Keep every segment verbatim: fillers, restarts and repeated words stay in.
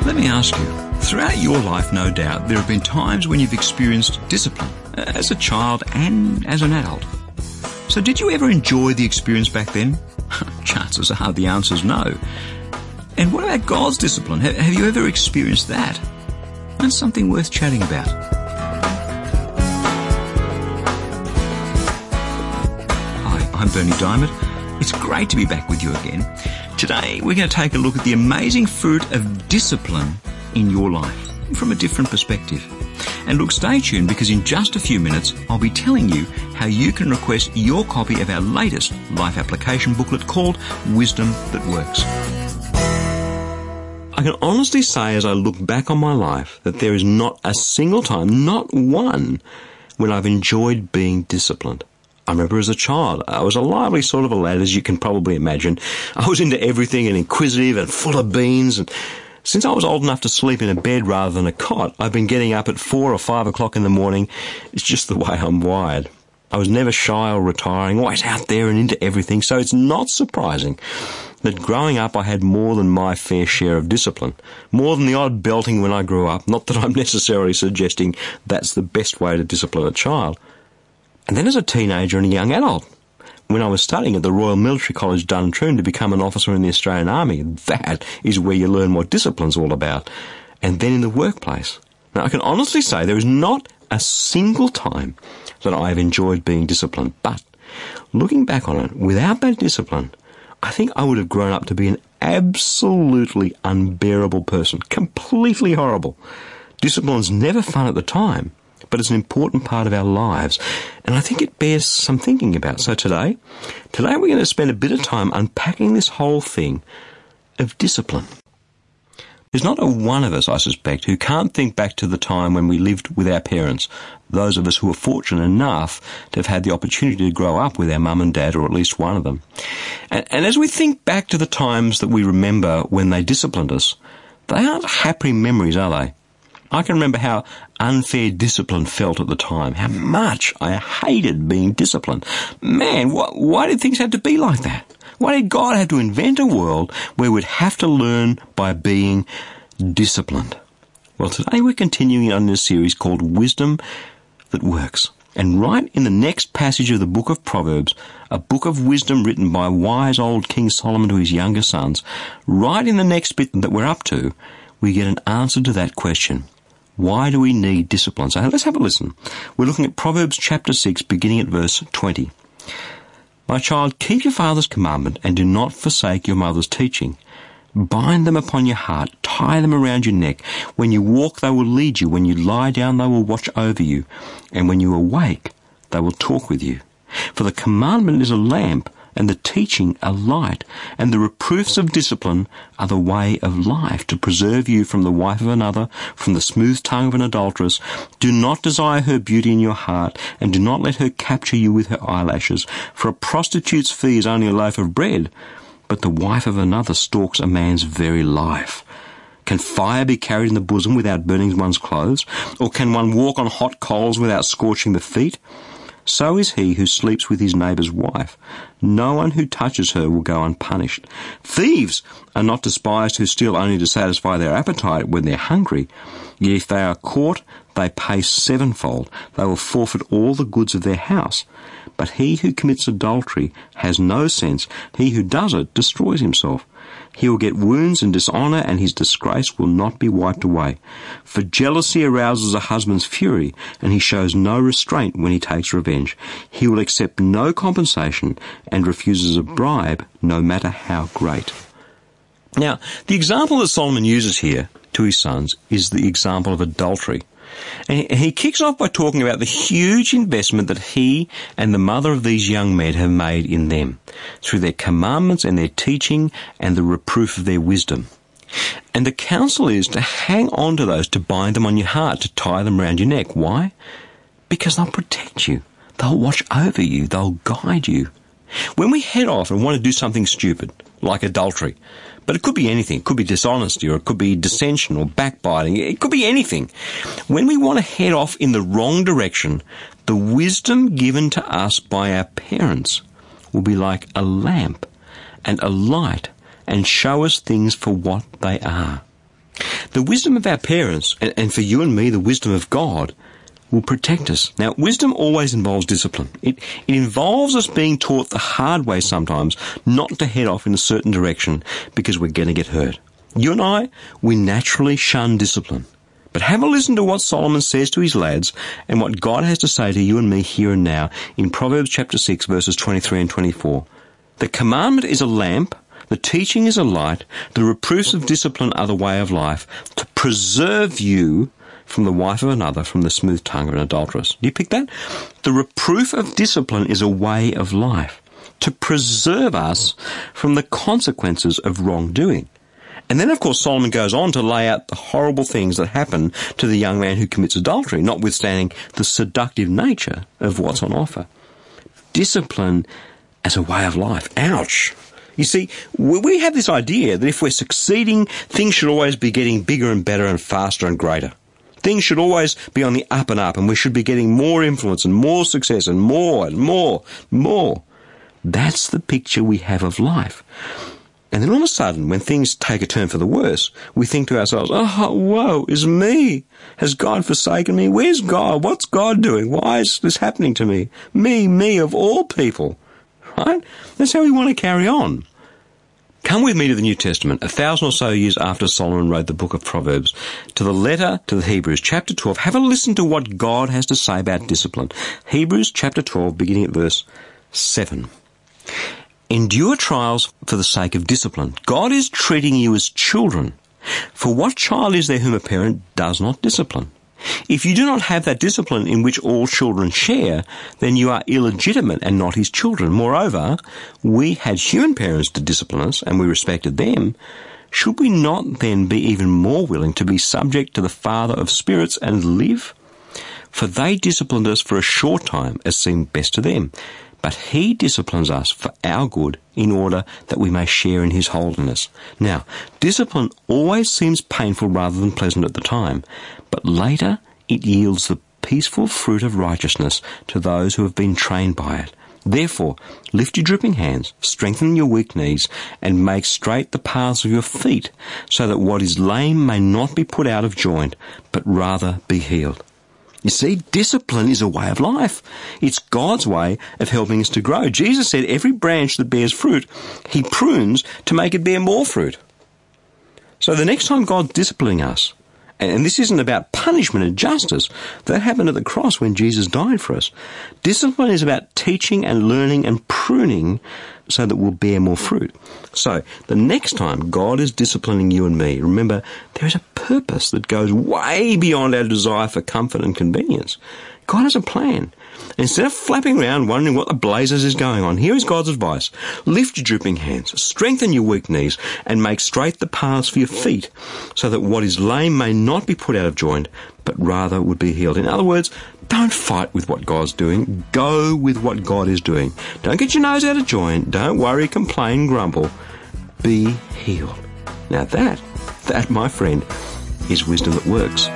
Let me ask you, throughout your life, no doubt, there have been times when you've experienced discipline, as a child and as an adult. So did you ever enjoy the experience back then? Chances are the answer's no. And what about God's discipline? Have you ever experienced that? That's something worth chatting about. Hi, I'm Berni Dymet. It's great to be back with you again. Today we're going to take a look at the amazing fruit of discipline in your life from a different perspective. And look, stay tuned, because in just a few minutes I'll be telling you how you can request your copy of our latest life application booklet called Wisdom That Works. I can honestly say, as I look back on my life, that there is not a single time, not one, when I've enjoyed being disciplined. I remember as a child, I was a lively sort of a lad, as you can probably imagine. I was into everything and inquisitive and full of beans. And since I was old enough to sleep in a bed rather than a cot, I've been getting up at four or five o'clock in the morning. It's just the way I'm wired. I was never shy or retiring, always out there and into everything. So it's not surprising that growing up I had more than my fair share of discipline. More than the odd belting when I grew up. Not that I'm necessarily suggesting that's the best way to discipline a child. And then as a teenager and a young adult, when I was studying at the Royal Military College Duntroon to become an officer in the Australian Army, that is where you learn what discipline's all about. And then in the workplace. Now, I can honestly say there is not a single time that I have enjoyed being disciplined. But looking back on it, without that discipline, I think I would have grown up to be an absolutely unbearable person. Completely horrible. Discipline's never fun at the time, but it's an important part of our lives, and I think it bears some thinking about. So today, today we're going to spend a bit of time unpacking this whole thing of discipline. There's not a one of us, I suspect, who can't think back to the time when we lived with our parents, those of us who were fortunate enough to have had the opportunity to grow up with our mum and dad, or at least one of them. And, and as we think back to the times that we remember when they disciplined us, they aren't happy memories, are they? I can remember how unfair discipline felt at the time, how much I hated being disciplined. Man, wh- why did things have to be like that? Why did God have to invent a world where we'd have to learn by being disciplined? Well, today we're continuing on this series called Wisdom That Works. And right in the next passage of the book of Proverbs, a book of wisdom written by wise old King Solomon to his younger sons, right in the next bit that we're up to, we get an answer to that question. Why do we need discipline? So let's have a listen. We're looking at Proverbs chapter six, beginning at verse twenty. My child, keep your father's commandment and do not forsake your mother's teaching. Bind them upon your heart, tie them around your neck. When you walk, they will lead you. When you lie down, they will watch over you. And when you awake, they will talk with you. For the commandment is a lamp, and the teaching a light, and the reproofs of discipline are the way of life, to preserve you from the wife of another, from the smooth tongue of an adulteress. Do not desire her beauty in your heart, and do not let her capture you with her eyelashes. For a prostitute's fee is only a loaf of bread, but the wife of another stalks a man's very life. Can fire be carried in the bosom without burning one's clothes? Or can one walk on hot coals without scorching the feet? So is he who sleeps with his neighbour's wife. No one who touches her will go unpunished. Thieves are not despised who steal only to satisfy their appetite when they're hungry. Yet if they are caught, they pay sevenfold. They will forfeit all the goods of their house. But he who commits adultery has no sense. He who does it destroys himself. He will get wounds and dishonour, and his disgrace will not be wiped away. For jealousy arouses a husband's fury, and he shows no restraint when he takes revenge. He will accept no compensation and refuses a bribe, no matter how great. Now, the example that Solomon uses here to his sons is the example of adultery. And he kicks off by talking about the huge investment that he and the mother of these young men have made in them, through their commandments and their teaching and the reproof of their wisdom. And the counsel is to hang on to those, to bind them on your heart, to tie them around your neck. Why? Because they'll protect you. They'll watch over you. They'll guide you. When we head off and want to do something stupid, like adultery, but it could be anything. It could be dishonesty, or it could be dissension, or backbiting. It could be anything. When we want to head off in the wrong direction, the wisdom given to us by our parents will be like a lamp and a light and show us things for what they are. The wisdom of our parents, and, and for you and me, the wisdom of God, will protect us. Now, wisdom always involves discipline. It, it involves us being taught the hard way sometimes not to head off in a certain direction because we're going to get hurt. You and I, we naturally shun discipline. But have a listen to what Solomon says to his lads and what God has to say to you and me here and now in Proverbs chapter six, verses twenty-three and twenty-four. The commandment is a lamp, the teaching is a light, the reproofs of discipline are the way of life, to preserve you from the wife of another, from the smooth tongue of an adulteress. Do you pick that? The reproof of discipline is a way of life, to preserve us from the consequences of wrongdoing. And then, of course, Solomon goes on to lay out the horrible things that happen to the young man who commits adultery, notwithstanding the seductive nature of what's on offer. Discipline as a way of life. Ouch! You see, we have this idea that if we're succeeding, things should always be getting bigger and better and faster and greater. Things should always be on the up and up, and we should be getting more influence and more success and more and more, more. That's the picture we have of life. And then all of a sudden, when things take a turn for the worse, we think to ourselves, oh, woe is me. Has God forsaken me? Where's God? What's God doing? Why is this happening to me? Me, me of all people. Right? That's how we want to carry on. Come with me to the New Testament, a thousand or so years after Solomon wrote the book of Proverbs, to the letter to the Hebrews, chapter twelve. Have a listen to what God has to say about discipline. Hebrews chapter twelve, beginning at verse seven. Endure trials for the sake of discipline. God is treating you as children. For what child is there whom a parent does not discipline? If you do not have that discipline in which all children share, then you are illegitimate and not his children. Moreover, we had human parents to discipline us, and we respected them. Should we not then be even more willing to be subject to the Father of spirits and live? For they disciplined us for a short time, as seemed best to them. But he disciplines us for our good, in order that we may share in his holiness. Now, discipline always seems painful rather than pleasant at the time, but later it yields the peaceful fruit of righteousness to those who have been trained by it. Therefore, lift your dripping hands, strengthen your weak knees, and make straight the paths of your feet, so that what is lame may not be put out of joint, but rather be healed. You see, discipline is a way of life. It's God's way of helping us to grow. Jesus said every branch that bears fruit, he prunes to make it bear more fruit. So the next time God's disciplining us, and this isn't about punishment and justice, that happened at the cross when Jesus died for us. Discipline is about teaching and learning and pruning so that we'll bear more fruit. So the next time God is disciplining you and me, remember, there is a purpose that goes way beyond our desire for comfort and convenience. God has a plan. Instead of flapping around wondering what the blazes is going on, here is God's advice. Lift your drooping hands, strengthen your weak knees, and make straight the paths for your feet, so that what is lame may not be put out of joint, but rather would be healed. In other words, don't fight with what God's doing. Go with what God is doing. Don't get your nose out of joint. Don't worry, complain, grumble. Be healed. Now that, that, my friend, is wisdom that works.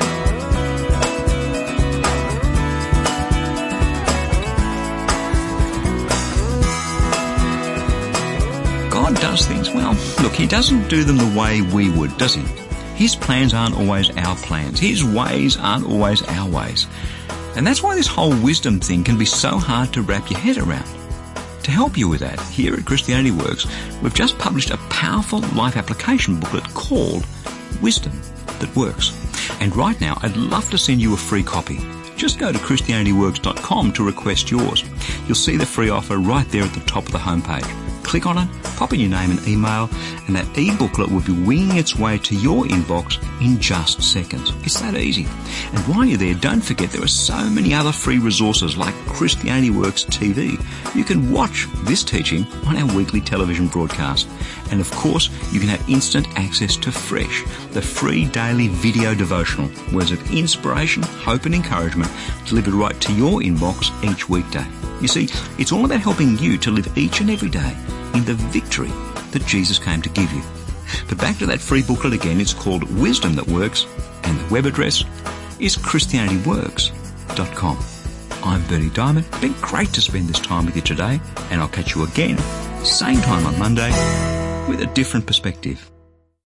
God does things, well, look, he doesn't do them the way we would, does he? His plans aren't always our plans. His ways aren't always our ways. And that's why this whole wisdom thing can be so hard to wrap your head around. To help you with that, here at Christianity Works, we've just published a powerful life application booklet called Wisdom That Works. And right now, I'd love to send you a free copy. Just go to christianity works dot com to request yours. You'll see the free offer right there at the top of the homepage. Click on it, pop in your name and email, and that e-booklet will be winging its way to your inbox in just seconds. It's that easy. And while you're there, don't forget there are so many other free resources like Christianity Works T V. You can watch this teaching on our weekly television broadcast. And of course, you can have instant access to Fresh, the free daily video devotional, words of inspiration, hope and encouragement delivered right to your inbox each weekday. You see, it's all about helping you to live each and every day in the victory that Jesus came to give you. But back to that free booklet again, it's called Wisdom That Works, and the web address is christianity works dot com. I'm Bernie Diamond. It's been great to spend this time with you today, and I'll catch you again, same time on Monday, with a different perspective.